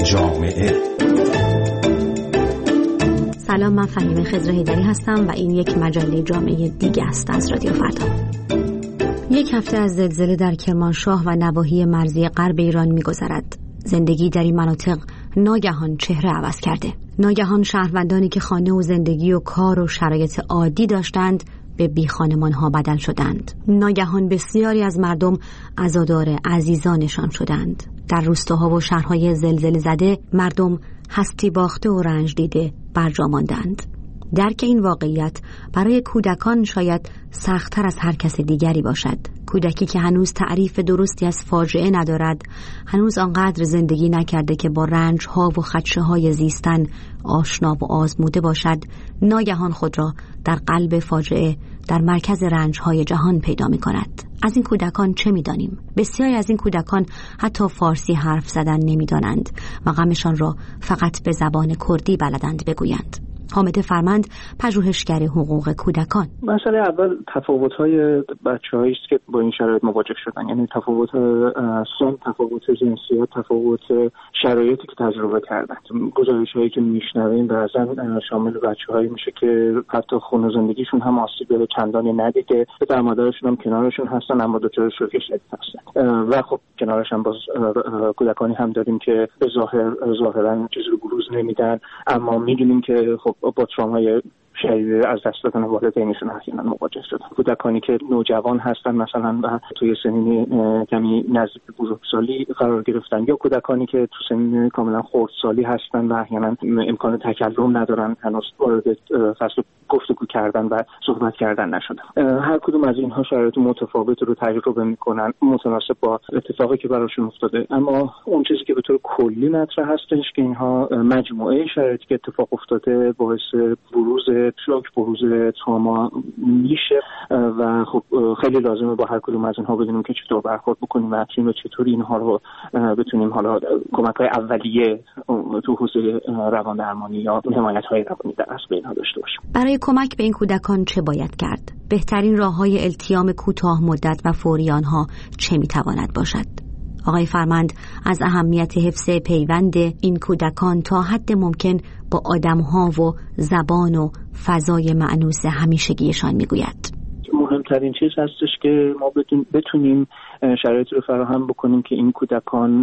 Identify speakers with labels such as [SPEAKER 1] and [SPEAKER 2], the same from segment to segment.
[SPEAKER 1] جامعه.
[SPEAKER 2] سلام، من فهیمه خضر حیدری هستم و این یک مجله جامعه دیگه است از رادیو فردا. یک هفته از زلزله در کرمانشاه و نواحی مرزی غرب ایران می‌گذرد. زندگی در این مناطق ناگهان چهره عوض کرده. ناگهان شهروندانی که خانه و زندگی و کار و شرایط عادی داشتند به بیخانمان‌ها بدل شدند. ناگهان بسیاری از مردم عزادار عزیزانشان شدند. در روستاها و شهرهای زلزله زده مردم هستی باخته و رنج دیده برجا ماندند. درک این واقعیت برای کودکان شاید سخت‌تر از هر کس دیگری باشد. کودکی که هنوز تعریف درستی از فاجعه ندارد، هنوز آنقدر زندگی نکرده که با رنج‌ها و خدشه‌های زیستن آشنا و آزموده باشد، ناگهان خود را در قلب فاجعه در مرکز رنج‌های جهان پیدا می‌کند. از این کودکان چه می‌دانیم؟ بسیاری از این کودکان حتی فارسی حرف زدن نمی‌دانند و غمشان را فقط به زبان کردی بلدند بگویند. حامد فرمند، پژوهشگر حقوق کودکان:
[SPEAKER 3] مسئله اول تفاوت‌های بچه‌هایی است که با این شرایط مواجه شدن، یعنی تفاوت سن، تفاوت جنسیت، تفاوت شرایطی که تجربه کردن. گزارش‌هایی که میشنویم بعضا شامل بچه‌هایی میشه که حتی خونه زندگیشون هم آسیب چندانی ندیده، پدر مادرشون هم کنارشون هستن اما دچار شوک شدید هستن و خب کنارش هم باز کودکانی هم داریم که به ظاهرا چیزی رو بروز نمیدن، اما میدونیم که خب با ترومای شدید از دست دادن والدینشون احیانا مواجه شدن. کودکانی که نوجوان هستن مثلا و توی سنین کمی نزدیک بزرگسالی قرار گرفتن، یا کودکانی که تو سنین کاملا خردسالی هستن و احیانا امکان تکلم ندارن، هنوز وارد فصل گفتگو کردن و صحبت کردن نشدن. هر کدوم از اینها شرایط متفاوت رو تجربه میکنن متناسب با اتفاقی که براشون افتاده، اما اون چیزی که به طور کلی مطرح هستش که اینها مجموعه شرایطی که اتفاق افتاده باعث بروز شوک، بروز تروما میشه و خب خیلی لازمه با هر کدوم از اینها بدونیم که چطور برخورد بکنیم و چطوری اینها رو بتونیم حالا کمک‌های اولیه تو حوزه روان درمانی یا حمایت‌های روانی در اصل اینها داشته باشیم.
[SPEAKER 2] برای کمک به این کودکان چه باید کرد؟ بهترین راه‌های التیام کوتاه مدت و فوری آنها چه می‌تواند باشد؟ آقای فرمند از اهمیت حفظ پیوند این کودکان تا حد ممکن با آدم‌ها و زبان و فضای مأنوس همیشگیشان میگوید.
[SPEAKER 3] مهمترین چیز هستش که ما بتونیم شرایطی رو فراهم بکنیم که این کودکان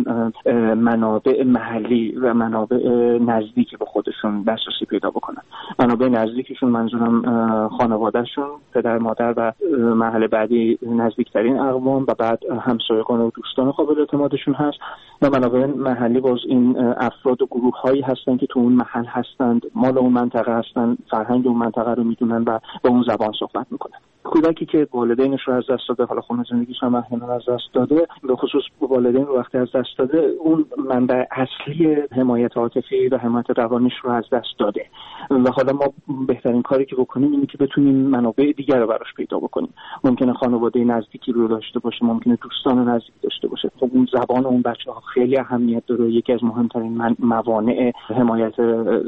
[SPEAKER 3] منابع محلی و منابع نزدیکی به خودشون دسترسی پیدا بکنن. منابع نزدیکشون منظورم خانوادهشون، پدر مادر و مرحله بعدی نزدیکترین اقوام و بعد همسایگان و دوستان قابل اعتمادشون هست. و منابع محلی باز این افراد و گروه‌هایی هستن که تو اون محل هستند، مال اون منطقه هستن، فرهنگ اون منطقه رو میدونن و با اون زبان صحبت میکنن. کودکی که والدینش رو از دست داده، حالا خونه زندگیش هم احیانا از دست داده، به خصوص والدین رو وقتی از دست داده، اون منبع اصلی حمایت عاطفی و حمایت روانیش رو از دست داده و حالا ما بهترین کاری که بکنیم اینه که بتونیم منابع دیگر رو براش پیدا بکنیم. ممکنه خانواده نزدیکی رو داشته باشه، ممکنه دوستان نزدیک داشته باشه. خب اون زبان اون بچه‌ها خیلی اهمیت داره. یکی از مهمترین موانع حمایت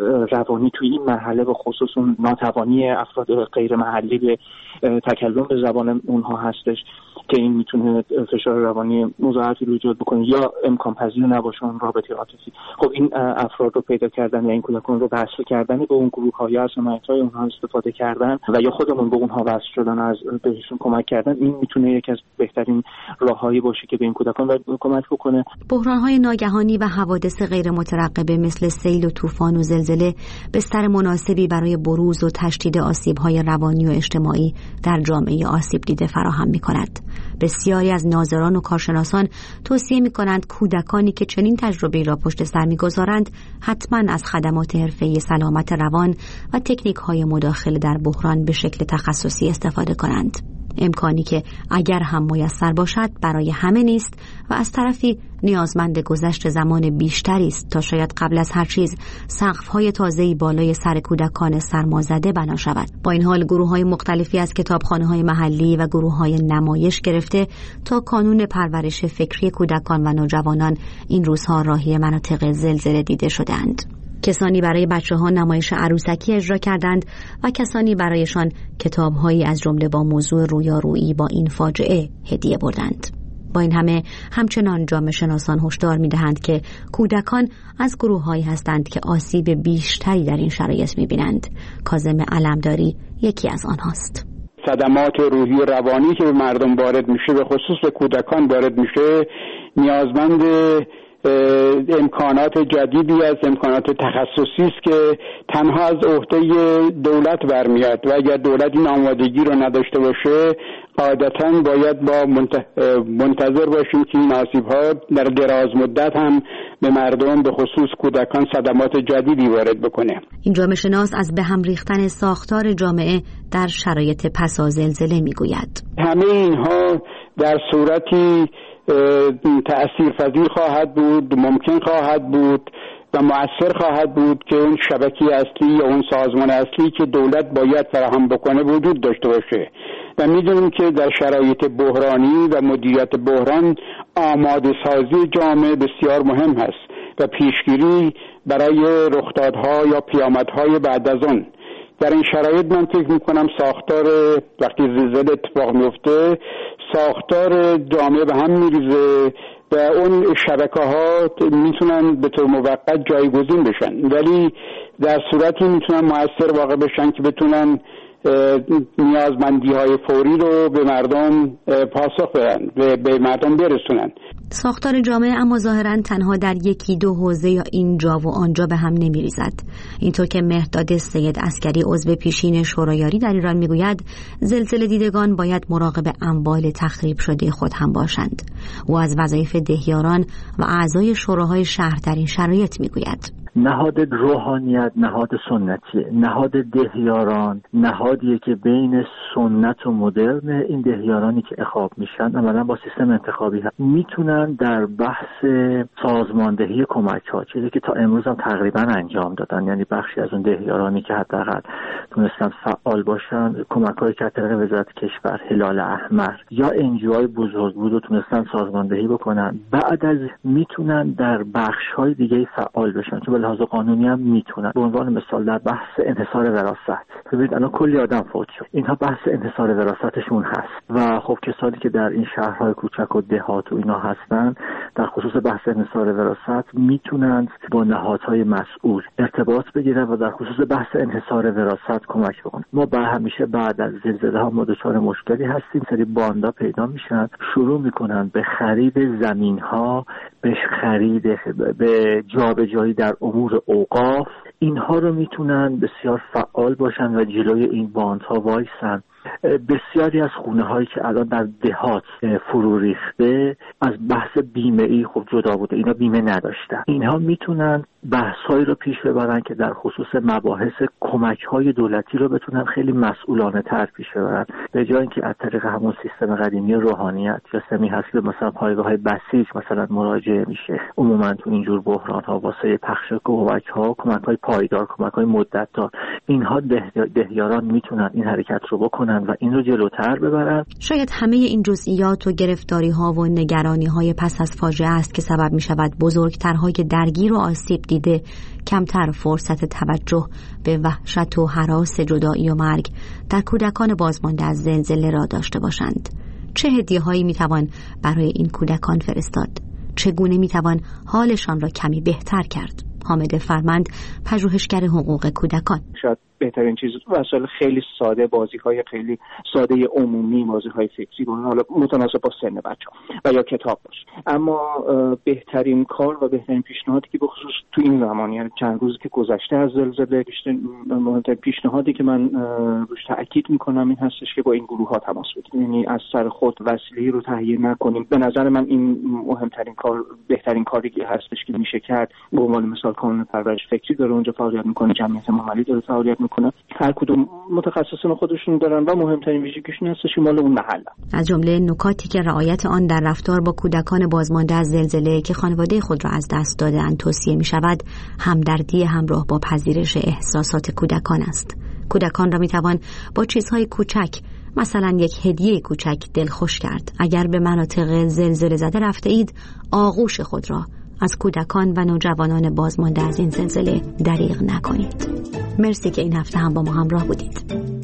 [SPEAKER 3] روانی توی این مرحله به خصوص اون ناتوانی افراد غیر محلی به تکلم به زبان اونها هستش که این میتونه فشار روانی مضاعفی رو ایجاد بکنه یا امکان پذیر نباشه اون رابطه عاطفی. خب این افراد رو پیدا کردن یا این کودکان رو وصل کردن به اون گروه‌ها یا از حمایت‌های اونها استفاده کردن و یا خودمون به اونها وصل شدن، از بهشون کمک کردن، این میتونه یکی از بهترین راه‌هایی باشه که به این کودکان کمک بکنه.
[SPEAKER 2] بحران‌های ناگهانی و حوادث غیر مترقبه مثل سیل و طوفان و زلزله بستر مناسبی برای بروز و تشدید آسیب‌های روانی و اجتماعی در جامعه آسیب دیده فراهم می‌کند. بسیاری از ناظران و کارشناسان توصیه می‌کنند کودکانی که چنین تجربه‌ای را پشت سر می‌گذارند حتماً از خدمات حرفه‌ای سلامت روان و تکنیک‌های مداخله در بحران به شکل تخصصی استفاده کنند. امکانی که اگر هم میسر باشد برای همه نیست و از طرفی نیازمند گذشت زمان بیشتری است تا شاید قبل از هر چیز سقف‌های تازه‌ای بالای سر کودکان سرمازده بنا شود. با این حال گروه‌های مختلفی از کتابخانه‌های محلی و گروه‌های نمایش گرفته تا کانون پرورش فکری کودکان و نوجوانان این روزها راهی مناطق زلزله دیده شدند. کسانی برای بچه‌ها نمایش عروسکی اجرا کردند و کسانی برایشان کتاب‌هایی از جمله با موضوع رویارویی با این فاجعه هدیه بردند. با این همه همچنان جامعه شناسان هشدار می‌دهند که کودکان از گروه‌هایی هستند که آسیب بیشتری در این شرایط می‌بینند. کاظم علمداری یکی از آنهاست.
[SPEAKER 1] صدمات روحی و روانی که به مردم وارد میشه، به خصوص به کودکان وارد میشه، نیازمند امکانات جدیدی از امکانات تخصصی است که تنها از عهده دولت برمیاد و اگر دولت این آمادگی رو نداشته باشه قاعدتاً باید با منتظر باشیم که این آسیب‌ها در دراز مدت هم به مردم به خصوص کودکان صدمات جدیدی وارد بکنه. این
[SPEAKER 2] جامعه شناس از به هم ریختن ساختار جامعه در شرایط پس از زلزله میگوید.
[SPEAKER 1] همه اینها در صورتی تأثیرپذیر خواهد بود، ممکن خواهد بود و مؤثر خواهد بود که اون شبکه اصلی یا اون سازمان اصلی که دولت باید فراهم بکنه وجود داشته باشه و میدونیم که در شرایط بحرانی و مدیریت بحران آماده سازی جامعه بسیار مهم هست و پیشگیری برای رخدادها یا پیامدهای بعد از اون. در این شرایط من فکر میکنم ساختار وقتی زلزله اتفاق میفته ساختار جامعه به هم میریزه و اون شبکه‌ها میتونن به طور موقت جایگزین بشن، ولی در صورتی میتونن مؤثر واقع بشن که بتونن نیازمندی‌های فوری رو به مردم پاسخ بدن و به مردم برسونن.
[SPEAKER 2] ساختار جامعه اما ظاهراً تنها در یکی دو حوزه یا اینجا و آنجا به هم نمی‌ریزد. اینطور که مهرداد سید عسکری عضو پیشین شورایاری در ایران میگوید زلزله دیدگان باید مراقب اموال تخریب شده خود هم باشند. او از وظایف دهیاران و اعضای شوراهای شهر در این شرایط میگوید.
[SPEAKER 4] نهاد روحانیت نهاد سنتیه، نهاد دهیاران نهادیه که بین سنت و مدرن. این دهیارانی که اخاب میشن عملا با سیستم انتخابی هم میتونن در بحث سازماندهی کمک ها، چیزی که تا امروز هم تقریبا انجام دادن، یعنی بخشی از اون دهیارانی که حداقل تونستن فعال باشن، کمک هایی که از طریق وزارت کشور، هلال احمر یا انجیوهای بزرگ بود و تونستن سازماندهی بکنن، بعد از میتونن در بخش های دیگه فعال بشن که لحاظ قانونی هم میتونن. به عنوان مثال در بحث انحصار وراثت، ببینید الان کلی آدم فوت شد، اینها بحث انحصار وراثتشون هست و خب کسانی که در این شهرهای کوچک و دهات و اینا هستن در خصوص بحث انحصار وراثت میتونن با نهادهای مسئول ارتباط بگیرن و در خصوص بحث انحصار وراثت کمک بکنن. ما همیشه بعد از زلزله ها ما دچار مشکلی هستیم، سری باندا پیدا میشن، شروع میکنن به خرید زمین ها، به خرید، به جابجایی در امور اوقاف. اینها رو میتونن بسیار فعال باشن و جلوی این باندها وایسن. بسیاری از خونه هایی که الان در دهات فرو ریخته از بحث بیمه ای خب جدا بوده، اینا بیمه نداشتن. اینها میتونن بحثایی رو پیش ببرن که در خصوص مباحث کمک های دولتی رو بتونن خیلی مسئولانه تر پیش ببرن، به جای اینکه از طریق همون سیستم قدیمی روحانیت یا سمی هست که مثلا پایگاه های بسیج مثلا مراجعه میشه. عموما تو اینجور بحران ها واسه پخش کمک ها، کمک های پایدار، کمک های مدت دار، اینها دهیاران میتونن این حرکت رو بکنن و این رو جلوتر ببرن.
[SPEAKER 2] شاید همه این جزئیات و گرفتاری ها و نگرانی های پس از فاجعه است که سبب می شود بزرگترهای درگیر و آسیب دیده کمتر فرصت توجه به وحشت و هراس جدایی و مرگ در کودکان بازمانده از زلزله را داشته باشند. چه هدیه هایی می توان برای این کودکان فرستاد؟ چگونه می توان حالشان را کمی بهتر کرد؟ حامد فرمند، پژوهشگر حقوق کودکان:
[SPEAKER 3] شاید بهترین چیز وسایل خیلی ساده، بازی‌های خیلی ساده عمومی، بازی‌های فکری، حالا متناسب با سن بچه‌ها و یا کتاب باشه. اما بهترین کار و بهترین پیشنهادی که بخصوص تو این زمان، یعنی چند روزی که گذشته از زلزله، مهمترین پیشنهادی که من روش تاکید می‌کنم این هستش که با این گروه‌ها تماس بگیریم، یعنی از سر خود وسیله‌ای رو تهیه نکنیم. به نظر من این مهمترین کار، بهترین کاری که هستش که میشه کرد. به عنوان مثال کانون پرورش فکری داره اونجا فعالیت می‌کنه، جمعیت محلی داره فعالیت می‌کنه، هر کدوم متخصصان خودشون دارن و مهمترین ویژگیشون هستش مال اون محله.
[SPEAKER 2] از جمله نکاتی که رعایت آن در رفتار با کودکان بازمانده از زلزله که خانواده خود را از دست داده‌اند توصیه می‌شود، همدردی همراه با پذیرش احساسات کودکان است. کودکان را می‌توان با چیزهای کوچک، مثلا یک هدیه کوچک، دلخوش کرد. اگر به مناطق زلزله زده رفته اید، آغوش خود را از کودکان و نوجوانان بازمانده از این زلزله دریغ نکنید. مرسی که این هفته هم با ما همراه بودید.